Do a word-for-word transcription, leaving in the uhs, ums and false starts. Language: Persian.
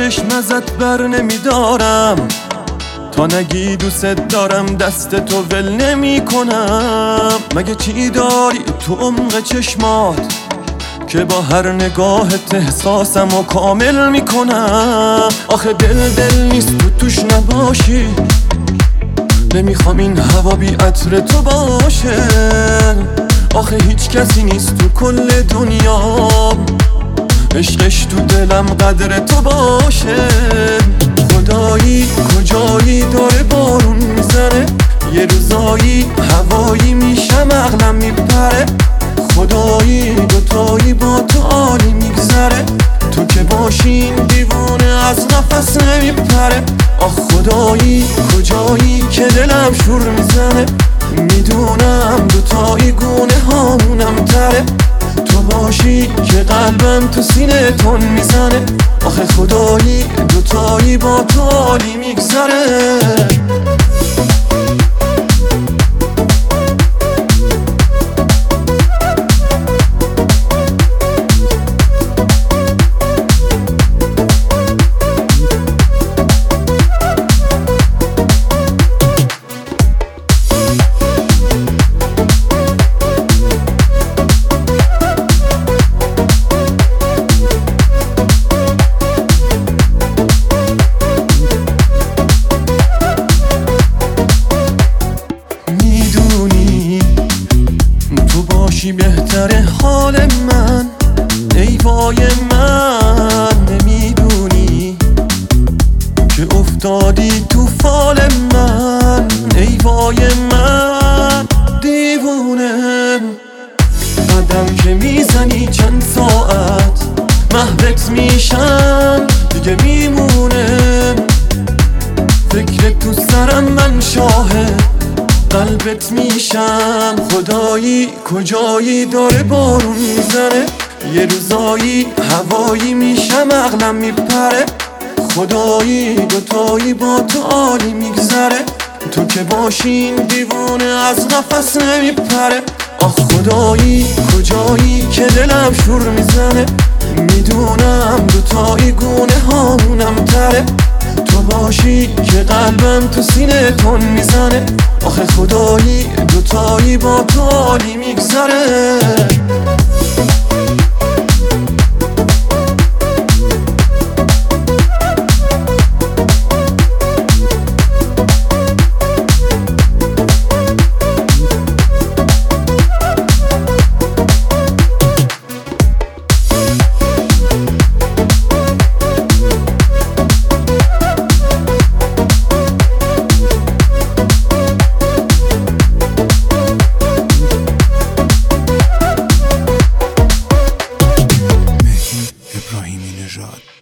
چشم ازت بر نمیدارم، تا نگی دوست دارم دست تو ول نمی کنم. مگه چی داری تو عمق چشمات که با هر نگاهت احساسم و کامل میکنم؟ آخه دل دل نیست تو توش نباشی، نمیخوام این هوا بی عطر تو باشه. آخه هیچ کسی نیست تو کل دنیا عشقش تو دلم قدر تو باشه. خدایی کجایی داره بارون میزنه، یه روزایی هوایی میشم عقلم میپره. خدایی دوتایی با تو عالی میگذره، تو که باشین دیوونه از نفس نمیپره. آخ خدایی کجایی که دلم شور میزنه، میدونم دوتایی گونه هامونم تره. تو باشی که قلبم تو سینه تون میزنه. آخه خدایی دوتایی با تو عالی میگذره. باشی بهتره حال من، ای وای من نمیدونی که افتادی تو فال من. ای وای من دیوونه، قدم که میزنی چند ساعت محوت میشم دیگه میمونه. فکر تو سرم من شاهد قلبت میشم. خدایی کجایی داره بارون میزنه، یه روزایی هوایی میشم عقلم میپره. خدایی دوتایی با تو عالی میگذره، تو که باشین دیوونه از نفس نمیپره. آخ خدایی کجایی که دلم شور میزنه، میدونم دوتایی گونه هامونم تره. تو باشی که قلبم تو سینه تون میزنه. آخه خدایی دوتایی با تو عالی میگذره. ابراهیمی نژاد.